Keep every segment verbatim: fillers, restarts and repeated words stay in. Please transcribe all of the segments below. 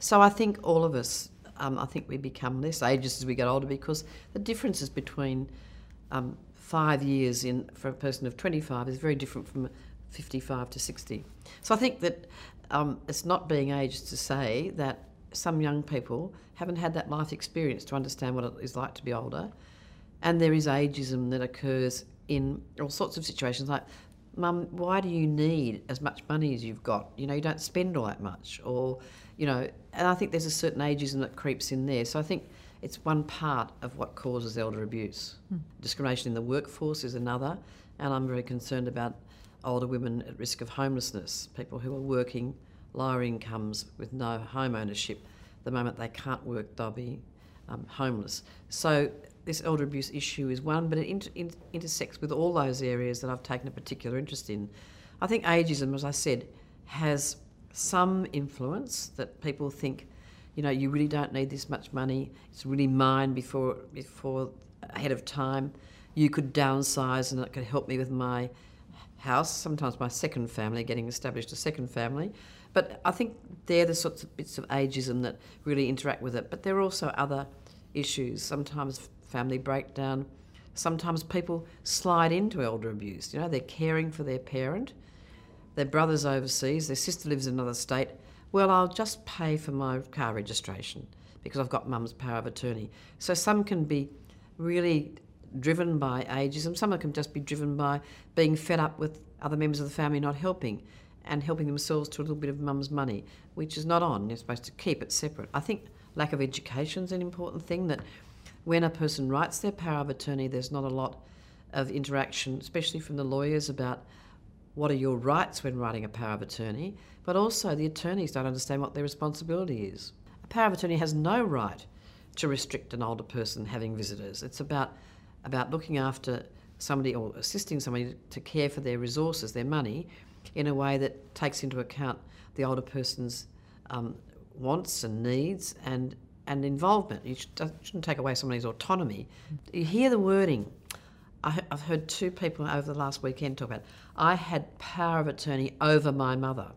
So I think all of us, um, I think we become less ageist as we get older because the differences between um, five years in for a person of twenty-five is very different from fifty-five to sixty. So I think that um, it's not being ageist to say that some young people haven't had that life experience to understand what it is like to be older, and there is ageism that occurs in all sorts of situations like, Mum, why do you need as much money as you've got? You know, you don't spend all that much. Or, you know, and I think there's a certain ageism that creeps in there. So I think it's one part of what causes elder abuse. Hmm. Discrimination in the workforce is another, and I'm very concerned about older women at risk of homelessness, people who are working lower incomes with no home ownership. The moment they can't work, they'll be um, homeless. So this elder abuse issue is one, but it inter- inter- intersects with all those areas that I've taken a particular interest in. I think ageism, as I said, has some influence that people think, you know, you really don't need this much money. It's really mine before before ahead of time. You could downsize and it could help me with my house, sometimes my second family, getting established a second family. But I think they're the sorts of bits of ageism that really interact with it. But there are also other issues, sometimes family breakdown. Sometimes people slide into elder abuse. You know, they're caring for their parent, their brother's overseas, their sister lives in another state. Well, I'll just pay for my car registration because I've got mum's power of attorney. So some can be really driven by ageism. Some can just be driven by being fed up with other members of the family not helping and helping themselves to a little bit of mum's money, which is not on. You're supposed to keep it separate. I think lack of education is an important thing, that when a person writes their power of attorney, there's not a lot of interaction, especially from the lawyers, about what are your rights when writing a power of attorney, but also the attorneys don't understand what their responsibility is. A power of attorney has no right to restrict an older person having visitors. It's about, about looking after somebody or assisting somebody to care for their resources, their money, in a way that takes into account the older person's um, wants and needs and and involvement. You should, shouldn't take away somebody's autonomy. You hear the wording. I, I've heard two people over the last weekend talk about, I had power of attorney over my mother.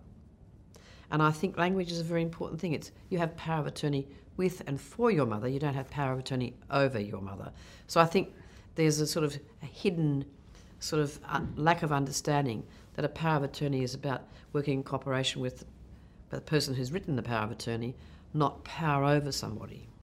And I think language is a very important thing. It's you have power of attorney with and for your mother. You don't have power of attorney over your mother. So I think there's a sort of a hidden sort of uh, lack of understanding that a power of attorney is about working in cooperation with the person who's written the power of attorney, not power over somebody.